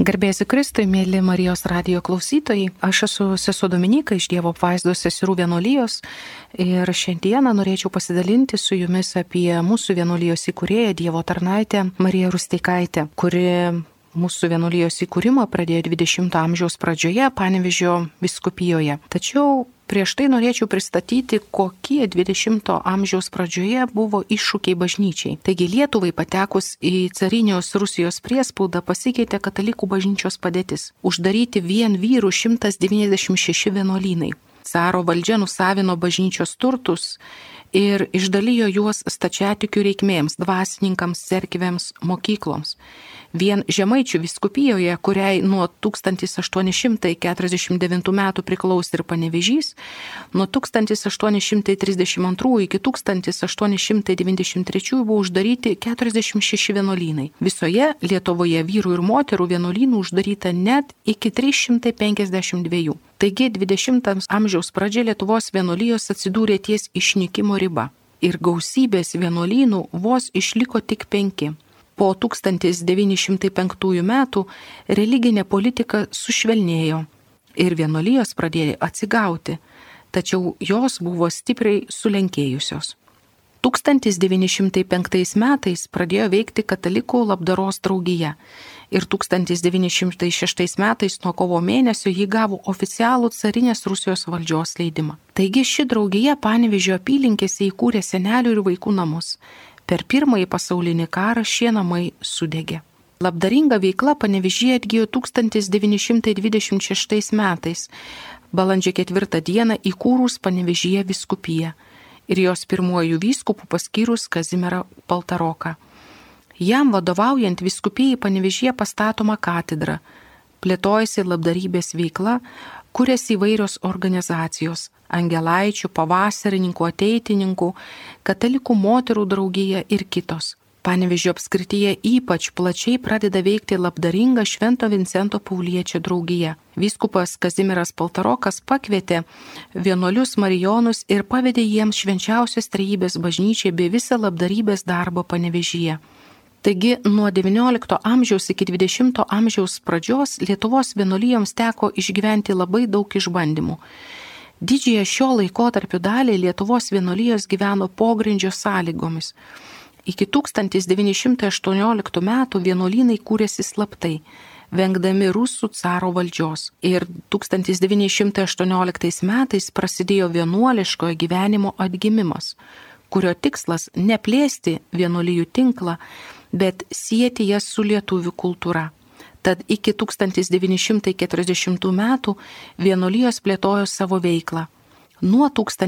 Garbėsiu Kristui, mėly Marijos radijo klausytojai. Aš esu sesuo Dominyka iš Dievo apvaizdos seserų vienuolijos ir šiandieną norėčiau pasidalinti su jumis apie mūsų vienuolijos įkūrėją, Dievo tarnaitę Mariją Rusteikaitę, kuri mūsų vienuolijos įkūrimą pradėjo 20 amžiaus pradžioje Panevėžio vyskupijoje. Tačiau prieš tai norėčiau pristatyti, kokie 20 amžiaus pradžioje buvo iššūkiai bažnyčiai. Taigi Lietuvai patekus į carinios Rusijos priespaudą pasikeitė katalikų bažnyčios padėtis. Uždaryti vien vyrų 196 vienuolynai. Caro valdžia nusavino bažnyčios turtus ir išdalijo juos stačiatikių reikmėms, dvasininkams, cerkvėms, mokykloms. Vien Žemaičių vyskupijoje, kuriai nuo 1849 metų priklausė ir Panevėžys, nuo 1832 iki 1893 buvo uždaryti 46 vienuolynai. Visoje Lietuvoje vyrų ir moterų vienuolynų uždaryta net iki 352. Taigi 20 amžiaus pradžia Lietuvos vienuolijos atsidūrė ties išnykimo riba. Ir gausybės vienuolynų vos išliko tik 5. Po 1905 metų religinė politika sušvelnėjo ir vienuolijos pradėjo atsigauti, tačiau jos buvo stipriai sulenkėjusios. 1905 metais pradėjo veikti katalikų labdaros draugija ir 1906 metais nuo kovo mėnesio ji gavo oficialų carinės Rusijos valdžios leidimą. Taigi ši draugija Panevėžio apylinkėse įkūrė senelių ir vaikų namus. Per Pirmąjį pasaulinį karą šie namai sudegė. Labdaringa veikla Panevėžyje atgijo 1926 metais, balandžio 4 dieną įkūrus Panevėžyje vyskupiją ir jos pirmuoju vyskupu paskyrus Kazimierą Paltaroką. Jam vadovaujant vyskupijai Panevėžyje pastatoma katedra, plėtojasi labdarybės veikla, kuriasi įvairios organizacijos – Angelaičių, Pavasarininkų, Ateitininkų, Katalikų moterų draugija ir kitos. Panevėžio apskrityje ypač plačiai pradeda veikti labdaringa Švento Vincento Pauliečio draugija. Vyskupas Kazimieras Paltarokas pakvietė vienuolius marijonus ir pavedė jiems švenčiausios trejybės bažnyčiai bei visą labdarybės darbą Panevėžyje. Taigi nuo XIX amžiaus iki XX amžiaus pradžios Lietuvos vienuolijoms teko išgyventi labai daug išbandymų. Didžiąją šio laikotarpio dalį Lietuvos vienuolijos gyveno pogrindžio sąlygomis. Iki 1918 metų vienuolynai kūrėsi slaptai, vengdami rusų caro valdžios. Ir 1918 metais prasidėjo vienuoliškojo gyvenimo atgimimas, kurio tikslas ne plėsti vienuolijų tinklą, bet sieti jas su lietuvių kultūra. Tad iki 1940 metų vienuolijos plėtojo savo veiklą. Nuo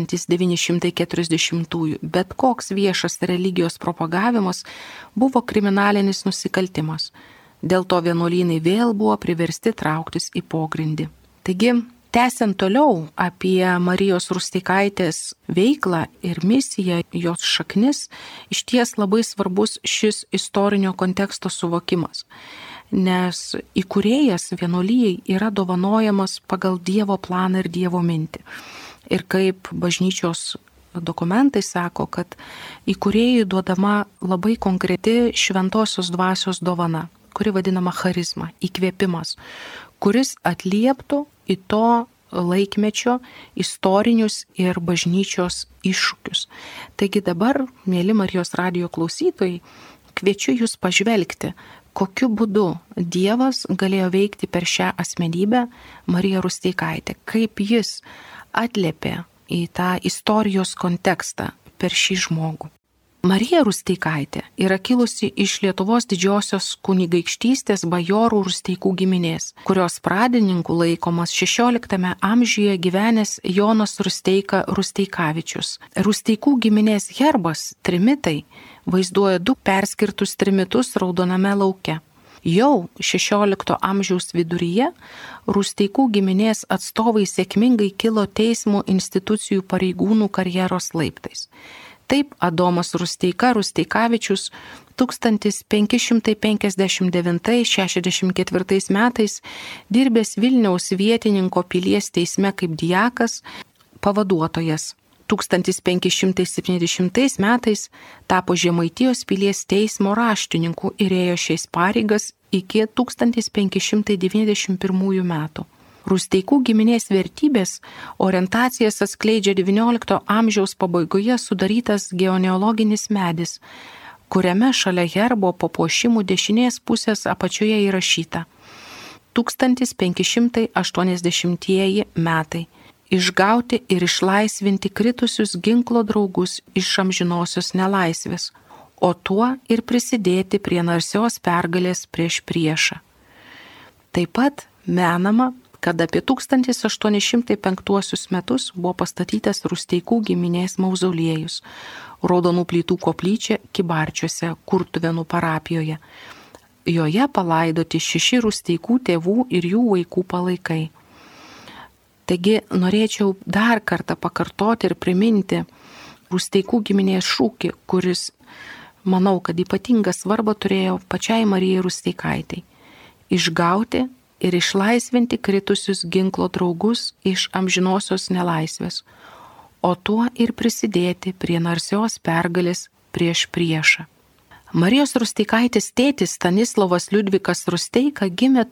1940 bet koks viešas religijos propagavimas buvo kriminalinis nusikaltimas. Dėl to vienuolynai vėl buvo priversti trauktis į pogrindį. Taigi, tęsiant toliau apie Marijos Rusteikaitės veiklą ir misiją, jos šaknis, išties labai svarbus šis istorinio konteksto suvokimas. Nes įkūrėjas vienuolijai yra dovanojamas pagal Dievo planą ir Dievo mintį. Ir kaip bažnyčios dokumentai sako, kad įkūrėjui duodama labai konkreti šventosios dvasios dovana, kuri vadinama charizma, įkvėpimas, kuris atlieptų į to laikmečio istorinius ir bažnyčios iššūkius. Taigi dabar, mėly Marijos radijo klausytojai, kviečiu jūs pažvelgti, kokiu būdu Dievas galėjo veikti per šią asmenybę Mariją Rusteikaitę, kaip jis atliepė į tą istorijos kontekstą per šį žmogų. Marija Rusteikaitė yra kilusi iš Lietuvos didžiosios kunigaikštystės bajorų Rusteikų giminės, kurios pradininku laikomas 16 amžiuje gyvenęs Jonas Rusteika Rusteikavičius. Rusteikų giminės herbas, trimitai, vaizduoja 2 perskirtus trimitus raudoname lauke. Jau 16 amžiaus viduryje Rusteikų giminės atstovai sėkmingai kilo teismo institucijų pareigūnų karjeros laiptais. Taip Adomas Rusteika Rusteikavičius 1559-64 metais dirbęs Vilniaus vietininko pilies teisme kaip diakas, pavaduotojas. 1570 metais tapo Žemaitijos pilies teismo raštininku ir ėjo šiais pareigas iki 1591 metų. Rusteikų giminės vertybės orientacijas atskleidžia XIX amžiaus pabaigoje sudarytas genealoginis medis, kuriame šalia herbo papuošimų dešinės pusės apačioje įrašyta 1580 metai. Išgauti ir išlaisvinti kritusius ginklo draugus iš amžinosios nelaisvės, o tuo ir prisidėti prie narsios pergalės prieš priešą. Taip pat menama, kad apie 1805 metus buvo pastatytas Rusteikų giminės mauzoliejus, Raudonų plytų koplyčia Kybarčiuose, Kurtuvėnų parapijoje. Joje palaidoti 6 Rusteikų tėvų ir jų vaikų palaikai. Taigi norėčiau dar kartą pakartoti ir priminti Rusteikų giminės šūkį, kuris, manau, kad ypatingą svarbą turėjo pačiai Marijai Rusteikaitei. Išgauti ir išlaisvinti kritusius ginklo draugus iš amžinosios nelaisvės, o tuo ir prisidėti prie narsios pergalės prieš priešą. Marijos Rusteikaitės tėtis Stanislovas Liudvikas Rusteika gimė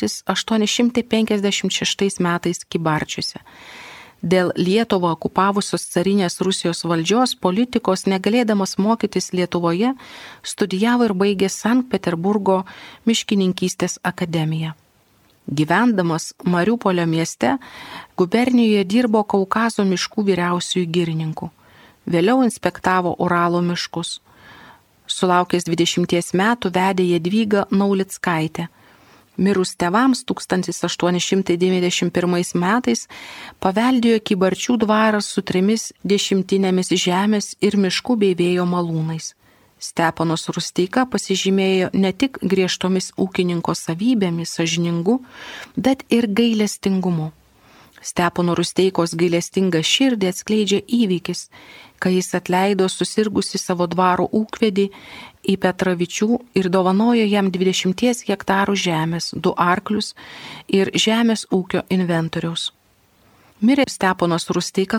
1856 metais Kybarčiuose. Dėl Lietuvą okupavusios carinės Rusijos valdžios politikos negalėdamas mokytis Lietuvoje, studijavo ir baigė Sankt Peterburgo miškininkystės akademiją. Gyvendamas Mariupolio mieste, gubernijoje dirbo Kaukazo miškų vyriausiųjų girininku. Vėliau inspektavo Uralo miškus. Sulaukęs 20 metų vedė Jadvygą Naulickaitę. Mirus tėvams 1891 metais paveldėjo Kybarčių dvaras su 3 dešimtinėmis žemės ir miškų bei vėjo malūnais. Steponas Rusteika pasižymėjo ne tik griežtomis ūkininko savybėmis, sąžiningu, bet ir gailestingumu. Stepono Rusteikos gailestingą širdį atskleidžia įvykis, kai jis atleido susirgusi savo dvaro ūkvedį į Petravičių ir dovanojo jam 20 hektarų žemės, 2 arklius ir žemės ūkio inventoriaus. Mirė Steponas Rusteika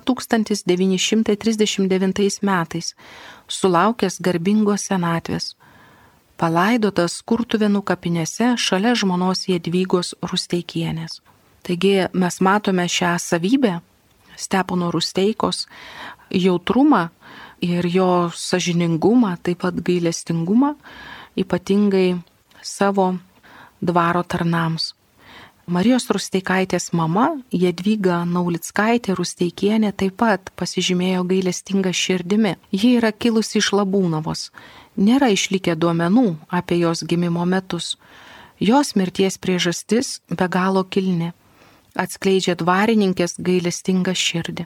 1939 metais, sulaukęs garbingos senatvės. Palaidotas Kurtuvėnų kapinėse šalia žmonos Jadvygos Rusteikienės. Taigi mes matome šią savybę, Stepono Rusteikos jautrumą ir jo sąžiningumą, taip pat gailestingumą, ypatingai savo dvaro tarnams. Marijos Rusteikaitės mama, Jadvyga Naulickaitė Rusteikienė, taip pat pasižymėjo gailestingą širdimi. Ji yra kilusi iš Labūnavos. Nėra išlikę duomenų apie jos gimimo metus. Jos mirties priežastis be galo kilni. Atskleidžia dvarininkės gailestingą širdį.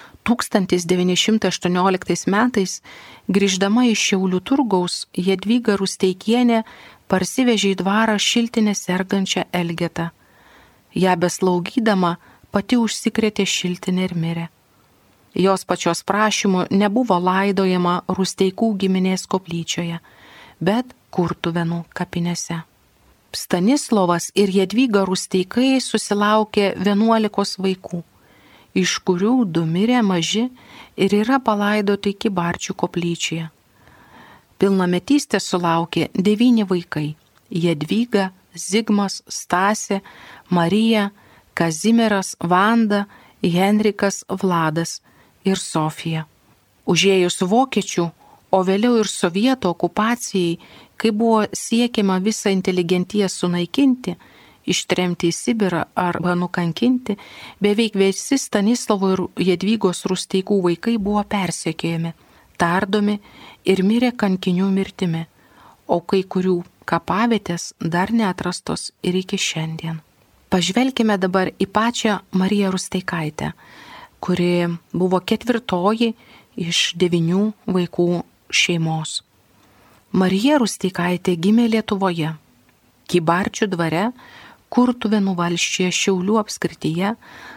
1918 metais, grįždama iš Šiaulių turgaus, Jadvyga Rusteikienė parsivežė į dvarą šiltinę sergančią Elgetą. Ja beslaugydama pati užsikrėtė šiltinę ir mirė. Jos pačios prašymu nebuvo laidojama Rusteikų giminės koplyčioje, bet Kurtuvėnų kapinėse. Stanislovas ir Jadvyga Rusteikai susilaukė 11 vaikų, iš kurių 2 mirė maži ir yra palaidoti Kybarčių koplyčioje. Pilnametystę sulaukė 9 vaikai – Jadvyga, Zigmas, Stasė, Marija, Kazimieras, Vanda, Henrikas, Vladas ir Sofija. Užėjus vokiečių, o vėliau ir sovietų okupacijai, kai buvo siekiama visą inteligentiją sunaikinti, ištremti į Sibirą arba nukankinti, beveik visi Stanislovo ir Jadvygos Rusteikų vaikai buvo persekiojami, tardomi ir mirė kankinių mirtimi, o kai kurių kapavietės dar neatrastos ir iki šiandien. Pažvelkime dabar į pačią Mariją Rusteikaitę, kuri buvo 4 iš 9 vaikų šeimos. Marija Rusteikaitė gimė Lietuvoje, Kybarčių dvare, Kurtuvėnų valsčiuje Šiaulių apskrityje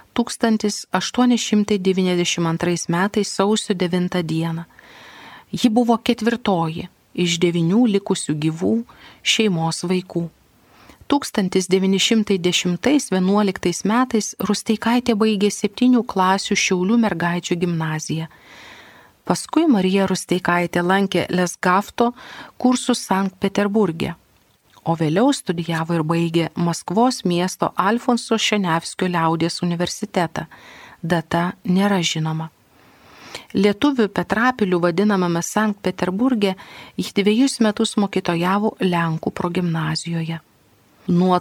1892 metais sausio 9 dieną. Ji buvo 4 iš 9 likusių gyvų šeimos vaikų. 1910–11 metais Rusteikaitė baigė 7 klasių Šiaulių mergaičių gimnaziją. Paskui Marija Rusteikaitė lankė Lesgafto kursus Sankt Peterburge, o vėliau studijavo ir baigė Maskvos miesto Alfonso Šenevskio liaudies universitetą. Data nėra žinoma. Lietuvių Petrapilių vadinamame Sankt Peterburge ji 2 metus mokytojavo Lenkų progimnazijoje. Nuo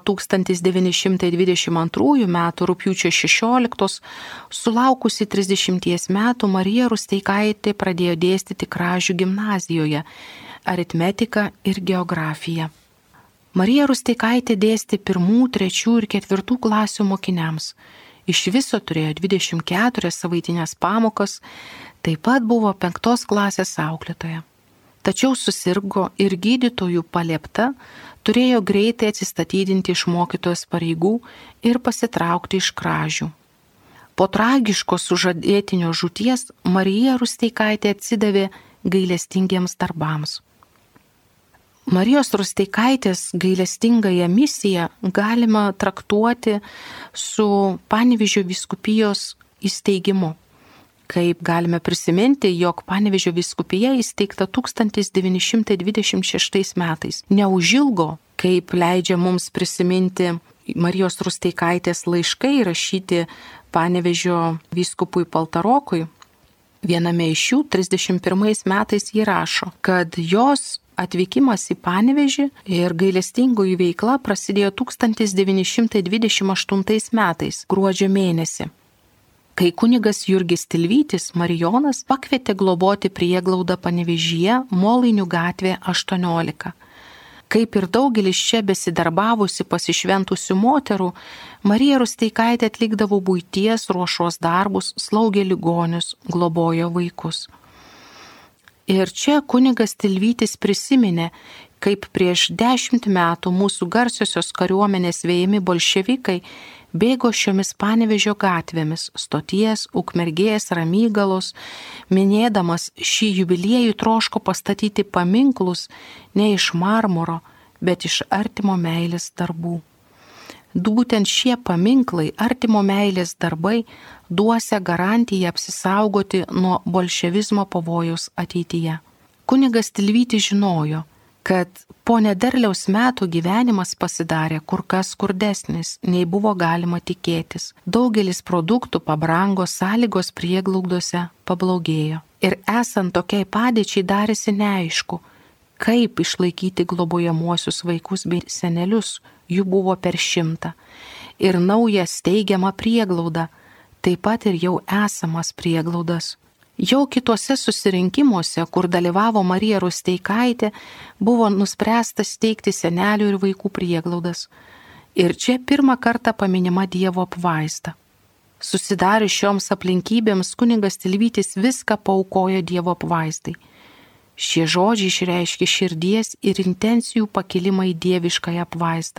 1922 metų rugpjūčio 16, sulaukusi 30 metų, Marija Rusteikaitė pradėjo dėstyti Kražių gimnazijoje aritmetiką ir geografiją. Marija Rusteikaitė dėstė 1, 3 ir 4 klasių mokiniams. Iš viso turėjo 24 savaitinės pamokas, taip pat buvo 5 klasės auklėtoja. Tačiau susirgo ir gydytojų paliepta turėjo greitai atsistatydinti iš mokytojos pareigų ir pasitraukti iš Kražių. Po tragiško sužadėtinio žūties Marija Rusteikaitė atsidavė gailestingiems darbams. Marijos Rusteikaitės gailestingąją misiją galima traktuoti su Panevėžio vyskupijos įsteigimu. Kaip galime prisiminti, jog Panevėžio vyskupija įsteigta 1926 metais. Neužilgo, kaip leidžia mums prisiminti Marijos Rusteikaitės laiškai rašyti Panevėžio vyskupui Paltarokui, viename iš jų 31 metais jį rašo, kad jos atvykimas į Panevėžį ir gailestingoji veikla prasidėjo 1928 metais, gruodžio mėnesį, kai kunigas Jurgis Tilvytis Marijonas pakvietė globoti prieglaudą Panevėžyje, Molainių gatvė 18. Kaip ir daugelis čia besidarbavusi pasišventusių moterų, Marija Rusteikaitė atlikdavo buities ruošos darbus, slaugė ligonius, globojo vaikus. Ir čia kunigas Tilvytis prisiminė, kaip prieš 10 metų mūsų garsiosios kariuomenės vejami bolševikai bėgo šiomis Panevėžio gatvėmis, Stoties, Ukmergės, Ramygalos, minėdamas šį jubiliejų troško pastatyti paminklus ne iš marmuro, bet iš artimo meilės darbų. Būtent šie paminklai, artimo meilės darbai, duosia garantiją apsisaugoti nuo bolševizmo pavojaus ateityje. Kunigas Tilvytis žinojo, kad po nederliaus metų gyvenimas pasidarė kur kas skurdesnis, nei buvo galima tikėtis. Daugelis produktų pabrango, sąlygos prieglaudose pablogėjo. Ir esant tokiai padėčiai darėsi neaišku, kaip išlaikyti globojamuosius vaikus bei senelius, jų buvo per 100. Ir naują steigiamą prieglaudą, taip pat ir jau esamas prieglaudas. Jau kituose susirinkimuose, kur dalyvavo Marija Rusteikaitė, buvo nuspręsta steigti senelių ir vaikų prieglaudas. Ir čia pirmą kartą paminima Dievo apvaizda. Susidarius šioms aplinkybėms kunigas Tilvytis viską paaukojo Dievo apvaizdai. Šie žodžiai išreiškė širdies ir intencijų pakilimą į dieviškąją apvaizdą.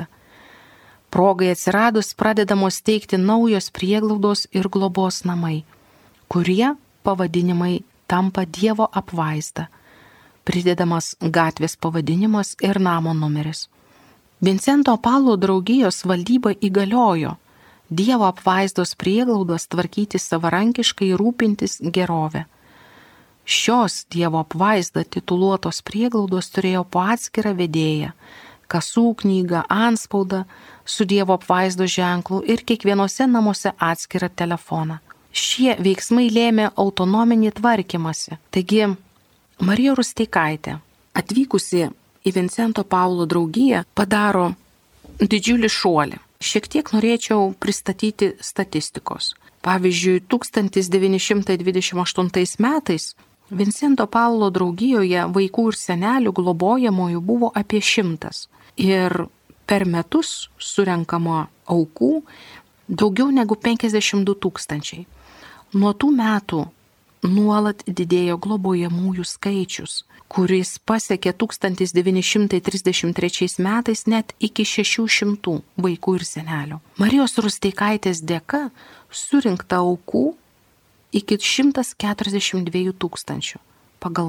Progai atsiradus pradedamos steigti naujos prieglaudos ir globos namai, kurie pavadinimai tampa Dievo apvaizda, pridedamas gatvės pavadinimas ir namo numeris. Vincento Paulo draugijos valdyba įgaliojo Dievo apvaizdos prieglaudos tvarkyti savarankiškai, rūpintis gerovę. Šios Dievo apvaizda tituluotos prieglaudos turėjo po atskirą vedėją, kasų knygą, antspaudą su Dievo apvaizdos ženklu ir kiekvienose namuose atskirą telefoną. Šie veiksmai lėmė autonominį tvarkymąsi. Taigi, Marija Rusteikaitė, atvykusi į Vincento Paulo draugiją, padaro didžiulį šuolį. Šiek tiek norėčiau pristatyti statistikos. Pavyzdžiui, 1928 metais Vincento Paulo draugijoje vaikų ir senelių globojamųjų buvo apie 100. Ir per metus surenkama aukų daugiau negu 52 000. Nuo tų metų nuolat didėjo globojamųjų skaičius, kuris pasiekė 1933 metais net iki 600 vaikų ir senelių. Marijos Rusteikaitės dėka surinkta aukų iki 142 000.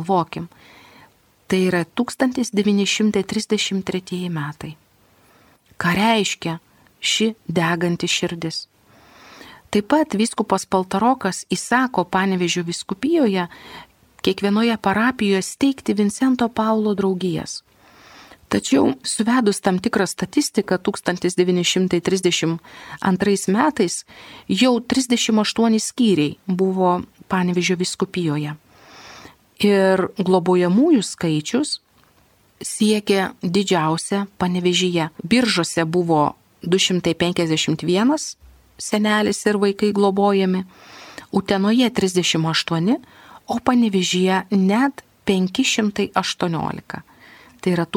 Pagalvokim, tai yra 1933 metai. ką reiškia ši deganti širdis. Taip pat vyskupas Paltarokas įsako Panevėžio vyskupijoje kiekvienoje parapijoje steigti Vincento Paulo draugijas. Tačiau suvedus tam tikrą statistiką 1932 metais jau 38 skyriai buvo Panevėžio vyskupijoje. Ir globojamųjų skaičius siekė didžiausia Panevėžyje. Biržuose buvo 251 senelis ir vaikai globojami, Utenoje 38, o Panevėžyje net 518. Tai yra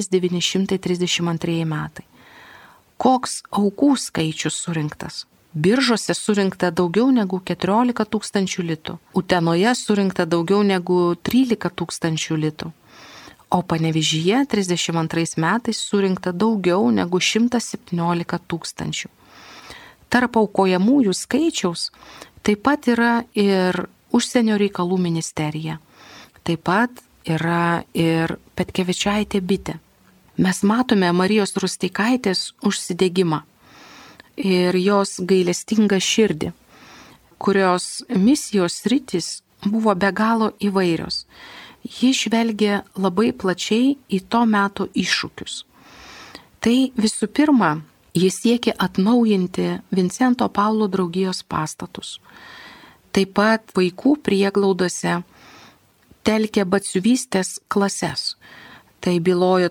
1932 metai. Koks aukų skaičius surinktas? Biržuose surinkta daugiau negu 14 000 litų, Utenoje surinkta daugiau negu 13 000 litų, o Panevėžyje 32 metais surinkta daugiau negu 117 000. Tarp aukojamųjų skaičiaus taip pat yra ir Užsienio reikalų ministerija. Taip pat yra ir Petkevičaitė bitė. Mes matome Marijos Rusteikaitės užsidegimą ir jos gailestingą širdį, kurios misijos sritys buvo be galo įvairios. Ji žvelgė labai plačiai į to meto iššūkius. Tai visų pirma, jis siekė atnaujinti Vincento Paulo draugijos pastatus. Taip pat vaikų prieglaudose telkė batsiuvystės klases. Tai byloja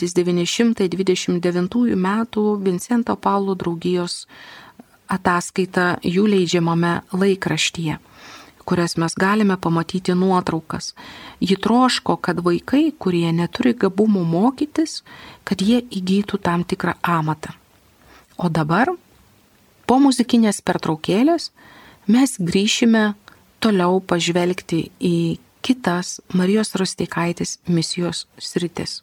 1929 metų Vincento Paulo draugijos ataskaita jų leidžiamame laikraštyje, kurias mes galime pamatyti nuotraukas. Ji troško, kad vaikai, kurie neturi gabumų mokytis, kad jie įgytų tam tikrą amatą. O dabar, po muzikinės pertraukėlės, mes grįšime toliau pažvelgti į kitas Marijos Rusteikaitės misijos sritis.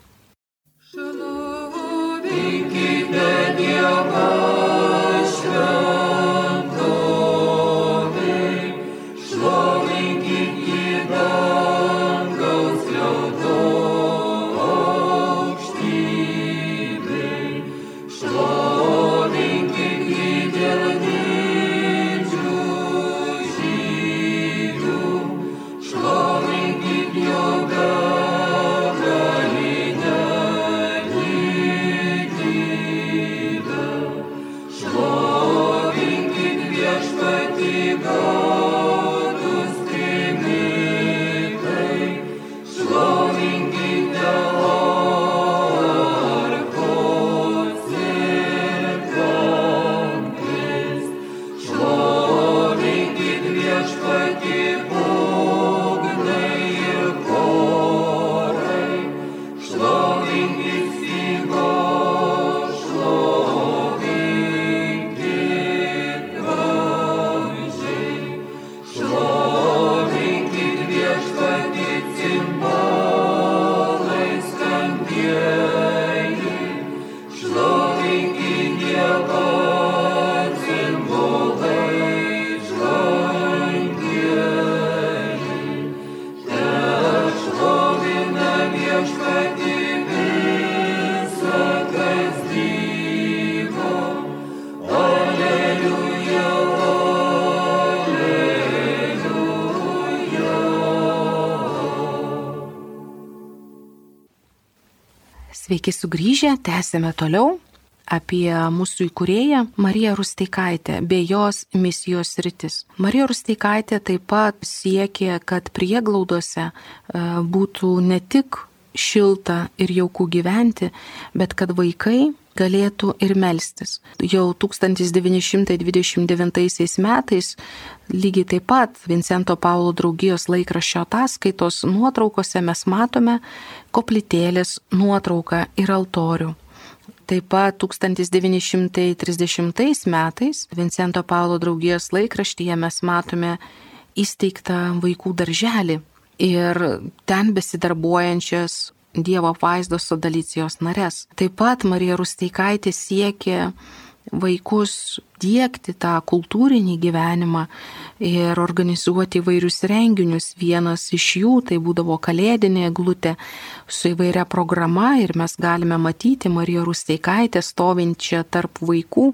Sveiki sugrįžę, tęsėme toliau apie mūsų įkūrėją Mariją Rusteikaitę bei jos misijos sritis. Marija Rusteikaitė taip pat siekė, kad prieglaudose būtų ne tik šilta ir jauku gyventi, bet kad vaikai galėtų ir melstis. Jau 1929 metais lygiai taip pat Vincento Paulo draugijos laikraščio ataskaitos nuotraukose mes matome koplytėlės nuotrauką ir altorių. Taip pat 1930 metais Vincento Paulo draugijos laikraštyje mes matome įsteigtą vaikų darželį ir ten besidarbuojančias Dievo apvaizdos sodalicijos nares. Taip pat Marija Rusteikaitė siekė vaikus diegti tą kultūrinį gyvenimą ir organizuoti įvairius renginius. Vienas iš jų tai būdavo kalėdinė eglutė su įvairia programa ir mes galime matyti Mariją Rusteikaitę stovinčią tarp vaikų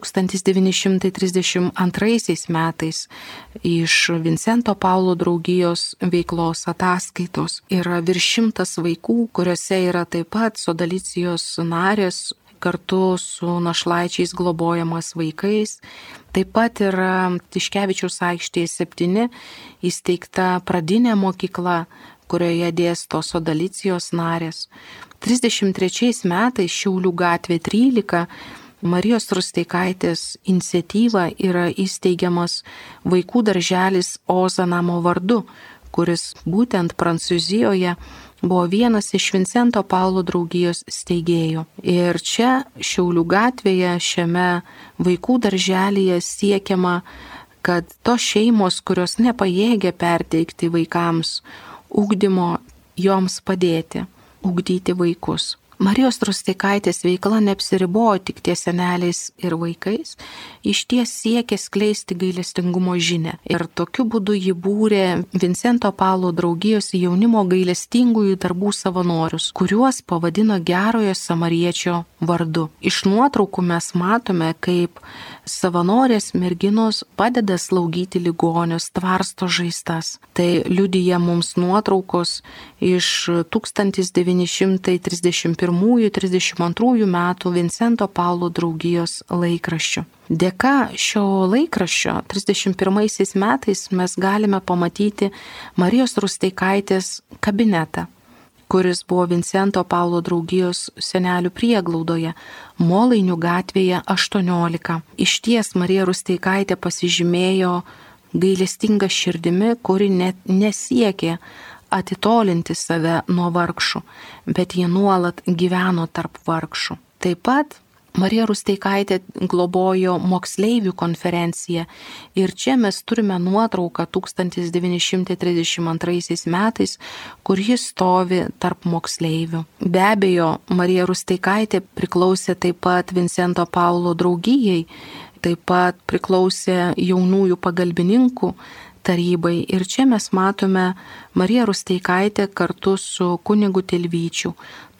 1932 metais iš Vincento Paulo draugijos veiklos ataskaitos. Yra virš 100 vaikų, kuriuose yra taip pat Sodalicijos narės, kartu su našlaičiais globojamas vaikais. Taip pat yra Tiškevičiaus aikštėje 7 įsteigta pradinė mokykla, kurioje dėsto Sodalicijos narės. 33 metais Šiaulių gatvė 13 Marijos Rusteikaitės iniciatyva yra įsteigiamas vaikų darželis Ozanamo vardu, kuris būtent Prancūzijoje buvo vienas iš Vincento Paulo draugijos steigėjų. Ir čia Šiaulių gatvėje šiame vaikų darželyje siekiama, kad tos šeimos, kurios nepajėgia perteikti vaikams ugdymo, joms padėti, ugdyti vaikus. Marijos Rusteikaitės veikla neapsiribojo tik ties seneliais ir vaikais, išties siekė skleisti gailestingumo žinią. Ir tokiu būdu ji būrė Vincento Paulo draugijos jaunimo gailestingųjų darbų savanorius, kuriuos pavadino Gerojo Samariečio vardu. Iš nuotraukų mes matome, kaip savanorės merginos padeda slaugyti ligonius, tvarsto žaizdas. Tai liudija mums nuotraukos iš 1931-32 metų Vincento Paulo draugijos laikraščių. Dėka šio laikraščio 31 metais mes galime pamatyti Marijos Rusteikaitės kabinetą, kuris buvo Vincento Paulo draugijos senelių prieglaudoje, Molainių gatvėje 18. Išties Marija Rusteikaitė pasižymėjo gailestinga širdimi, kuri net nesiekė atitolinti save nuo vargšų, bet jie nuolat gyveno tarp vargšų. Taip pat Marija Rusteikaitė globojo moksleivių konferenciją ir čia mes turime nuotrauką 1932 metais, kur jis stovi tarp moksleivių. Be abejo, Marija Rusteikaitė priklausė taip pat Vincento Paulo draugijai, taip pat priklausė jaunųjų pagalbininkų tarybai. Ir čia mes matome Mariją Rusteikaitę kartu su kunigu Tilvyčiu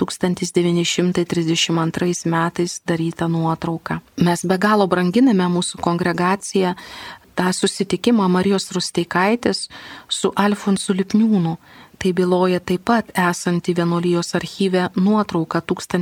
1932 metais darytą nuotrauką. Mes be galo branginame mūsų kongregaciją tą susitikimą Marijos Rusteikaitės su Alfonsu Lipniūnu. Tai byloja taip pat esanti vienuolijos archyve nuotrauka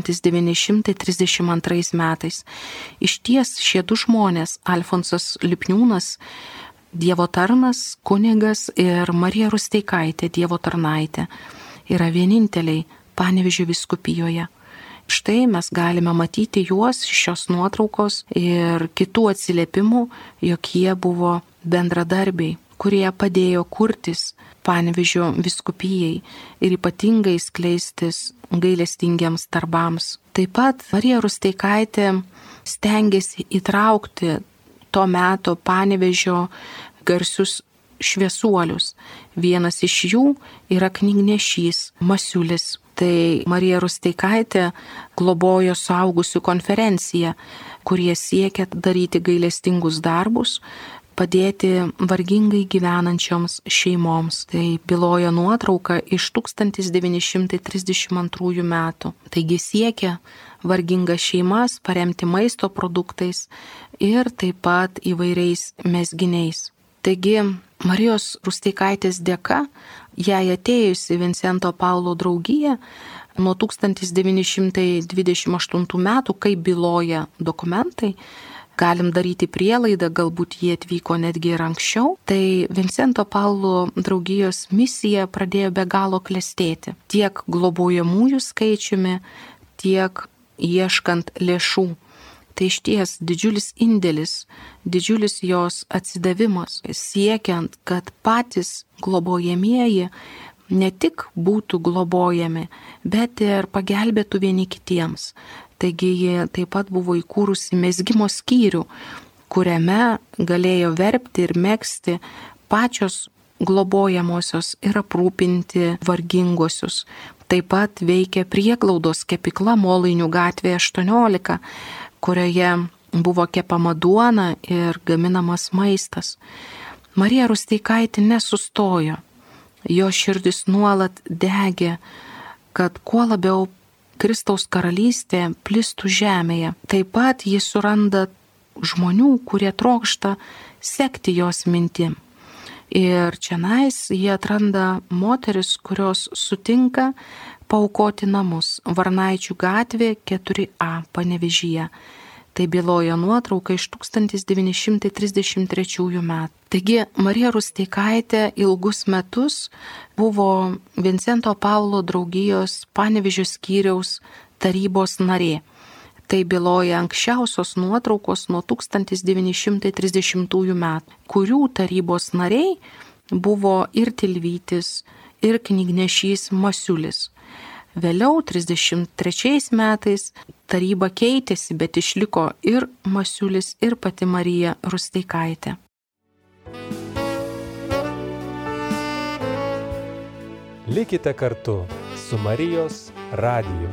1932 metais. Išties šie du žmonės, Alfonsas Lipniūnas, Dievo tarnas, kunigas ir Marija Rusteikaitė, Dievo tarnaitė, yra vieninteliai Panevėžio vyskupijoje. Štai mes galime matyti juos iš šios nuotraukos ir kitų atsiliepimų, jog jie buvo bendradarbiai, kurie padėjo kurtis Panevėžio vyskupijai ir ypatingai skleistis gailestingiems darbams. Taip pat Marija Rusteikaitė stengiasi įtraukti to meto Panevėžio garsius šviesuolius. Vienas iš jų yra knygnešys Masiulis. Tai Marija Rusteikaitė globojo suaugusių konferenciją, kurie siekia daryti gailestingus darbus, padėti vargingai gyvenančioms šeimoms. Tai byloja nuotrauka iš 1932 metų. Taigi siekia vargingas šeimas paremti maisto produktais ir taip pat įvairiais mezginiais. Taigi Marijos Rusteikaitės dėka, jai atėjus į Vincento Paulo draugiją nuo 1928 metų, kaip byloja dokumentai, galim daryti prielaidą, galbūt jie atvyko netgi ir anksčiau, tai Vincento Paulo draugijos misija pradėjo be galo klestėti. Tiek globojamųjų skaičiumi, tiek ieškant lėšų. Tai išties didžiulis indėlis, didžiulis jos atsidavimas, siekiant, kad patys globojamieji ne tik būtų globojami, bet ir pagelbėtų vieni kitiems. Taigi ji taip pat buvo įkūrusi mezgimo skyrių, kuriame galėjo verpti ir megzti pačios globojamosios ir aprūpinti varginguosius. Taip pat veikia prieglaudos kepykla Molainių gatvėje 18, kurioje buvo kepama duona ir gaminamas maistas. Marija Rusteikaitė nesustojo. Jo širdis nuolat degė, kad kuo labiau Kristaus karalystė plistų žemėje. Taip pat jis suranda žmonių, kurie trokšta sekti jos mintim. Ir čionais jie atranda moteris, kurios sutinka paaukoti namus. Varnaičių gatvė 4A Panevėžyje. Tai byloja nuotrauka iš 1933 metų. Taigi Marija Rusteikaitė ilgus metus buvo Vincento Paulo draugijos Panevėžio skyriaus tarybos narė. Tai byloja anksčiausios nuotraukos nuo 1930 metų, kurių tarybos nariai buvo ir Tilvytis, ir knygnešys Masiulis. Vėliau 33 metais taryba keitėsi, bet išliko ir Masiulis, ir pati Marija Rusteikaitė. Likite kartu su Marijos radiju.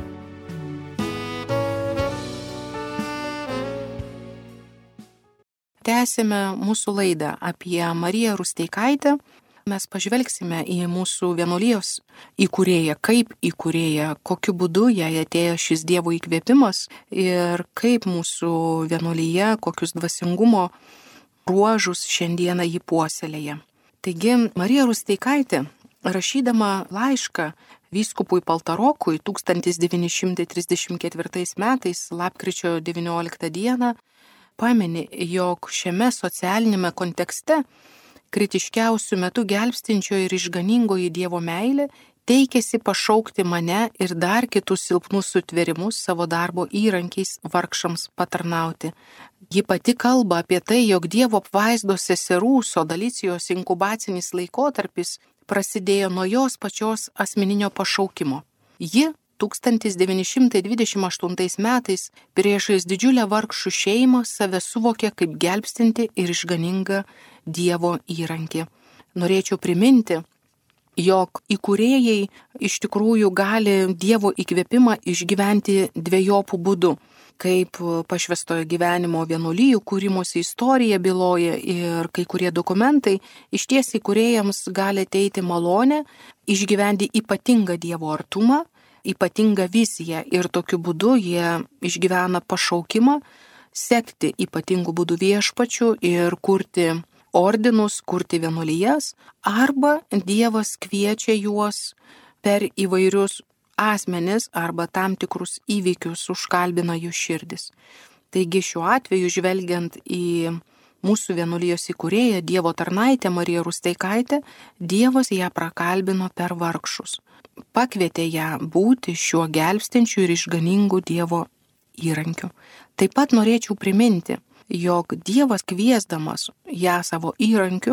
Tęsime mūsų laidą apie Mariją Rusteikaitę. Mes pažvelgsime į mūsų vienuolijos įkūrėją, kaip įkūrėją, kokiu būdu jai atėjo šis Dievo įkvėpimas ir kaip mūsų vienuolyje, kokius dvasingumo ruožus šiandieną jį puoselėja. Taigi, Marija Rusteikaitė, rašydama laišką vyskupui Paltarokui 1934 metais, lapkričio 19 dieną, pamini, jog šiame socialinėme kontekste kritiškiausių metų gelbstinčio ir išganingoji Dievo meilė teikėsi pašaukti mane ir dar kitus silpnus sutvėrimus savo darbo įrankiais vargšams patarnauti. Ji pati kalba apie tai, jog Dievo apvaizdos seserų Sodalicijos inkubacinis laikotarpis prasidėjo nuo jos pačios asmeninio pašaukimo. Ji 1928 metais priešais didžiulę vargšų šeimą save suvokė kaip gelbstinti ir išganingą Dievo įrankį. Norėčiau priminti, jog įkūrėjai iš tikrųjų gali Dievo įkvėpimą išgyventi dviejopų būdų. Kaip pašvęstojo gyvenimo vienuolijų kūrimosi istorija byloja ir kai kurie dokumentai, išties įkūrėjams gali ateiti malonę išgyventi ypatingą Dievo artumą, ypatingą viziją ir tokiu būdu jie išgyvena pašaukimą sekti ypatingų būdų viešpačių ir kurti ordinus, kurti vienuolijas, arba Dievas kviečia juos per įvairius asmenis arba tam tikrus įvykius užkalbina jų širdis. Taigi šiuo atveju, žvelgiant į mūsų vienuolijos įkūrėją, Dievo tarnaitę Mariją Rusteikaitę, Dievas ją prakalbino per vargšus. Pakvietė ją būti šiuo gelbstinčiu ir išganingu Dievo įrankiu. Taip pat norėčiau priminti, jog Dievas kviesdamas ją savo įrankiu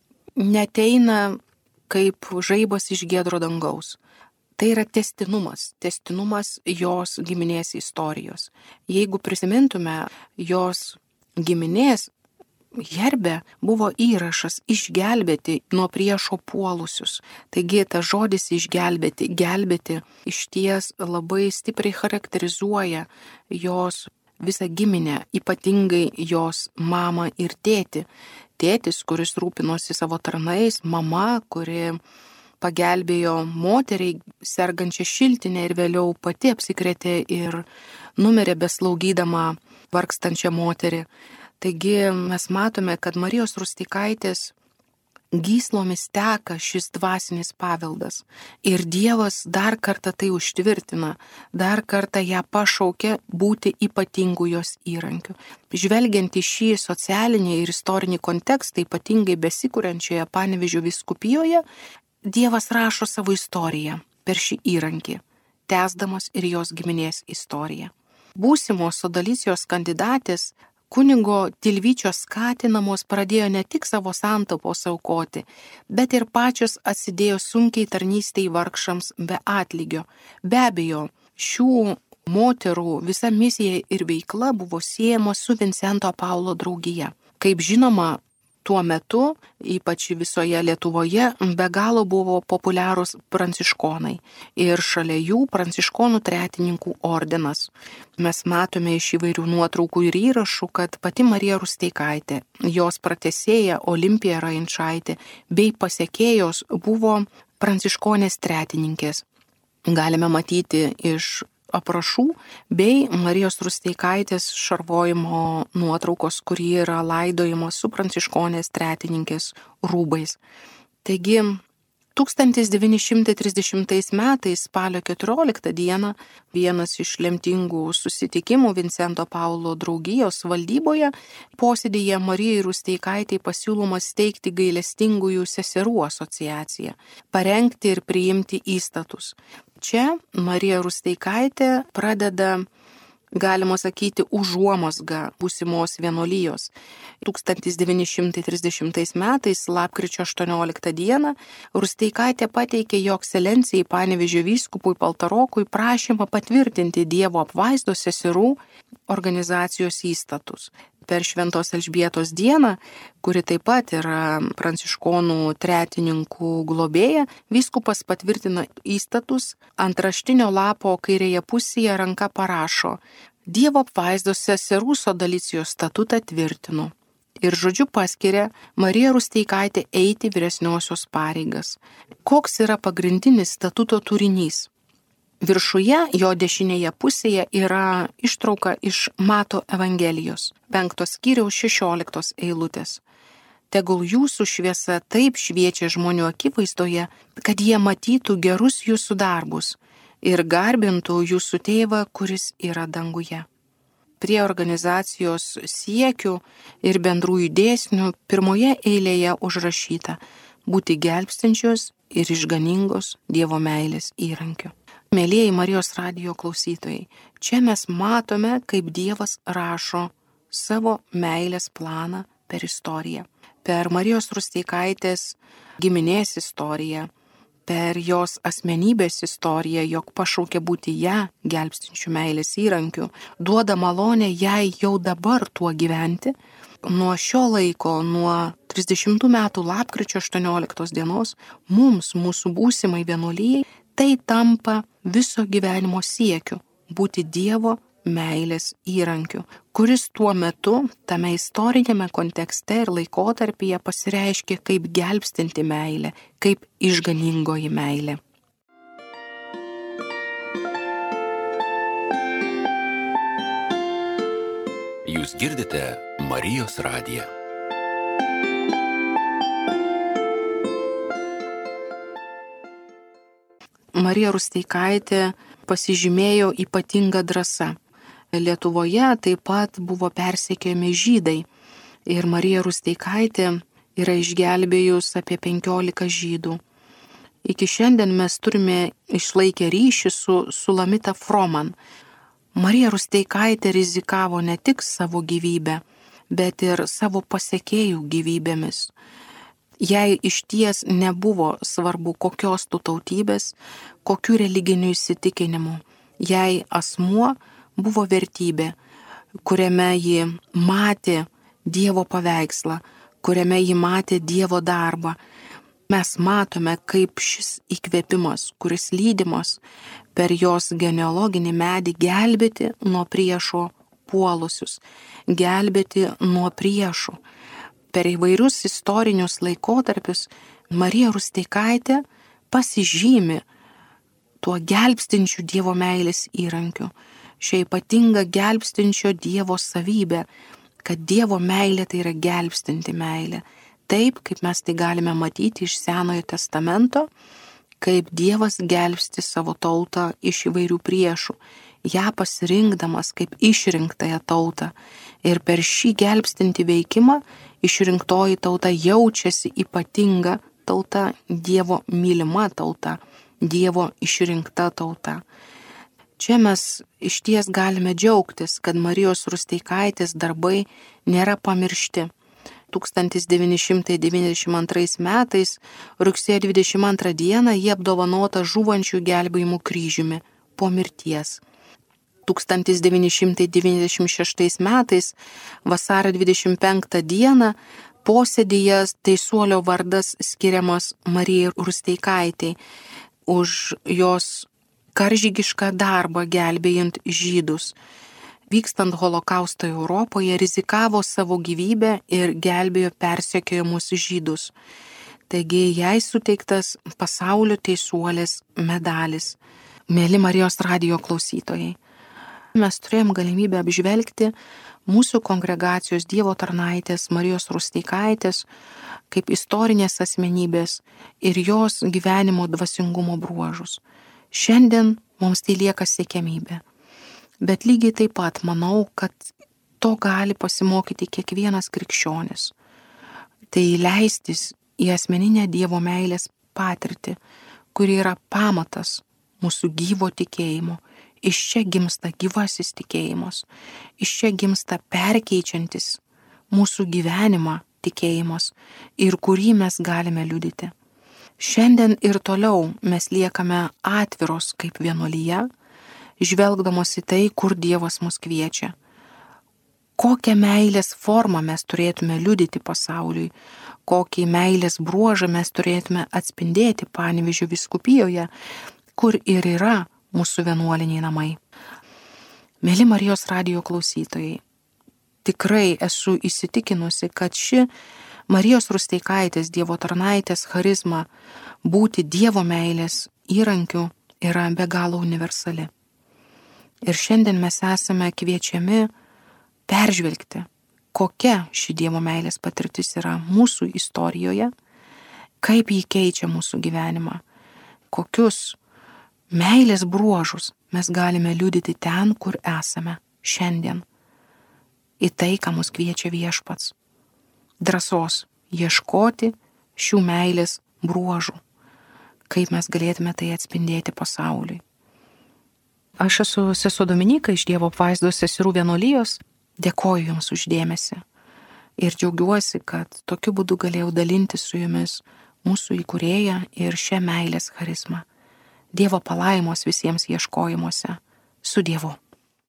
neteina kaip žaibas iš giedro dangaus. Tai yra tęstinumas jos giminės istorijos. Jeigu prisimintume, jos giminės herbe buvo įrašas išgelbėti nuo priešo puolusius. Taigi tas žodis išgelbėti, gelbėti išties labai stipriai charakterizuoja jos visą giminę, ypatingai jos mamą ir tėtį. Tėtis, kuris rūpinosi savo tarnais, mama, kuri pagelbėjo moteriai sergančią šiltinę ir vėliau pati apsikrėtė ir numirė beslaugydama vargstančią moterį. Taigi mes matome, kad Marijos Rusteikaitės gyslomis teka šis dvasinis paveldas. Ir Dievas dar kartą tai užtvirtina, dar kartą ją pašaukia būti ypatingų jos įrankiu. Žvelgiant į šį socialinį ir istorinį kontekstą, ypatingai besikuriančioje Panevėžio vyskupijoje, Dievas rašo savo istoriją per šį įrankį, tęsdamas ir jos giminės istoriją. Būsimos Sodalicijos kandidatės kunigo Tilvyčio skatinamos pradėjo ne tik savo santaupos aukoti, bet ir pačios atsidėjo sunkiai tarnystei vargšams be atlygio. Be abejo, šių moterų visa misija ir veikla buvo siejama su Vincento Paulo draugija. Kaip žinoma, tuo metu, ypač visoje Lietuvoje, be galo buvo populiarūs pranciškonai ir šalia jų pranciškonų tretininkų ordinas. Mes matome iš įvairių nuotraukų ir įrašų, kad pati Marija Rusteikaitė, jos pratęsėja Olimpija Rainčaitė bei pasekėjos buvo pranciškonės tretininkės. Galime matyti iš aprašų bei Marijos Rusteikaitės šarvojimo nuotraukos, kurie yra laidojamos su pranciškonės tretininkės rūbais. Taigi, 1930 metais spalio 14 dieną vienas iš lemtingų susitikimų Vincento Paulo draugijos valdyboje posėdėje Marijai Rusteikaitei pasiūlomas steigti gailestingųjų seserų asociaciją, parengti ir priimti įstatus. Čia Marija Rusteikaitė pradeda, galima sakyti, užuomazgą būsimos vienuolijos. 1930 metais, lapkričio 18 dieną, Rusteikaitė pateikė jo ekscelencijai Panevėžio vyskupui Paltarokui prašymą patvirtinti Dievo apvaizdos seserų organizacijos įstatus. Per Šventos Elžbietos dieną, kuri taip pat yra pranciškonų tretininkų globėja, vyskupas patvirtina įstatus, ant raštinio lapo kairėje pusėje ranka parašo: Dievo apvaizdos seserų sodalicijos statutą tvirtinu. Ir žodžiu paskiria Mariją Rusteikaitę eiti vyresniosios pareigas. Koks yra pagrindinis statuto turinys? Viršuje, jo dešinėje pusėje, yra ištrauka iš Mato Evangelijos, 5 skyriaus 16 eilutės. Tegul jūsų šviesa taip šviečia žmonių akivaizdoje, kad jie matytų gerus jūsų darbus ir garbintų jūsų tėvą, kuris yra danguje. Prie organizacijos siekių ir bendrųjų dėsnių pirmoje eilėje užrašyta: būti gelbstinčios ir išganingos Dievo meilės įrankiu. Mėlieji Marijos radijo klausytojai, čia mes matome, kaip Dievas rašo savo meilės planą per istoriją. Per Marijos Rusteikaitės giminės istoriją, per jos asmenybės istoriją, jog pašaukė būti ją gelbstinčių meilės įrankiu, duoda malonę jai jau dabar tuo gyventi. Nuo šio laiko, nuo 30 metų lapkričio 18 dienos, mums, mūsų būsimai vienuolijai, tai tampa viso gyvenimo siekiu būti Dievo meilės įrankiu, kuris tuo metu, tame istorinėme kontekste ir laikotarpyje pasireiškė kaip gelbstinti meilė, kaip išganingoji meilė. Jūs girdite Marijos radiją. Marija Rusteikaitė pasižymėjo ypatingą drąsą. Lietuvoje taip pat buvo persekiojami žydai ir Marija Rusteikaitė yra išgelbėjus apie 15 žydų. Iki šiandien mes turime išlaikę ryšį su Sulamita Froman. Marija Rusteikaitė rizikavo ne tik savo gyvybę, bet ir savo pasekėjų gyvybėmis. Jai išties nebuvo svarbu kokios tu tautybės, kokių religinių įsitikinimų. Jai asmuo buvo vertybė, kuriame ji matė Dievo paveikslą, kuriame ji matė Dievo darbą. Mes matome, kaip šis įkvėpimas, kuris lydimas per jos genealoginį medį gelbėti nuo priešo puolusius, gelbėti nuo priešų. Per įvairius istorinius laikotarpius Marija Rusteikaitė pasižymi tuo gelbstinčiu Dievo meilės įrankiu, šia ypatinga gelbstinčio Dievo savybė, kad Dievo meilė tai yra gelbstinti meilė. Taip, kaip mes tai galime matyti iš Senojo testamento, kaip Dievas gelbsti savo tautą iš įvairių priešų, ją pasirinkdamas kaip išrinktąją tautą. Ir per šį gelbstintį veikimą išrinktoji tauta jaučiasi ypatinga tauta, Dievo mylima tauta, Dievo išrinkta tauta. Čia mes išties galime džiaugtis, kad Marijos Rusteikaitės darbai nėra pamiršti. 1992 metais, rugsėjo 22 dieną, jie apdovanota žūvančių gelbėjimų kryžiumi po mirties. 1996 metais, vasario 25 dieną, posėdyje teisuolio vardas skiriamas Marijai Rusteikaitei už jos karžygišką darbą gelbėjant žydus. Vykstant holokaustą Europoje, rizikavo savo gyvybę ir gelbėjo persekiojamus žydus. Taigi jai suteiktas pasaulio teisuolės medalis. Mėly Marijos radijo klausytojai, mes turėjom galimybę apžvelgti mūsų kongregacijos Dievo tarnaitės Marijos Rusteikaitės kaip istorinės asmenybės ir jos gyvenimo dvasingumo bruožus. Šiandien mums tai lieka siekiamybė. Bet lygiai taip pat manau, kad to gali pasimokyti kiekvienas krikščionis. Tai leistis į asmeninę Dievo meilės patirtį, kuri yra pamatas mūsų gyvo tikėjimo. Iš čia gimsta gyvasis tikėjimas. Iš čia gimsta perkeičiantis mūsų gyvenimą tikėjimas ir kurį mes galime liudyti. Šiandien ir toliau mes liekame atviros kaip vienuolija, žvelgdamos į tai, kur Dievas mus kviečia. Kokią meilės formą mes turėtume liudyti pasauliui, kokį meilės bruožą mes turėtume atspindėti Panevėžio vyskupijoje, kur ir yra mūsų vienuoliniai namai. Mėly Marijos radijo klausytojai, tikrai esu įsitikinusi, kad ši Marijos Rusteikaitės Dievo tarnaitės charizma būti Dievo meilės įrankiu yra be galo universali. Ir šiandien mes esame kviečiami peržvelgti, kokia ši Dievo meilės patirtis yra mūsų istorijoje, kaip ji keičia mūsų gyvenimą, kokius meilės bruožus mes galime liudyti ten, kur esame šiandien. Į tai, ką mus kviečia Viešpats. Drąsos ieškoti šių meilės bruožų, kaip mes galėtume tai atspindėti pasauliui. Aš esu sesuo Dominyka iš Dievo apvaizdos seserų vienuolijos. Dėkoju Jums už dėmesį ir džiaugiuosi, kad tokiu būdu galėjau dalinti su Jumis mūsų įkūrėją ir šią meilės charizmą. Dievo palaimos visiems ieškojimuose. Su Dievu.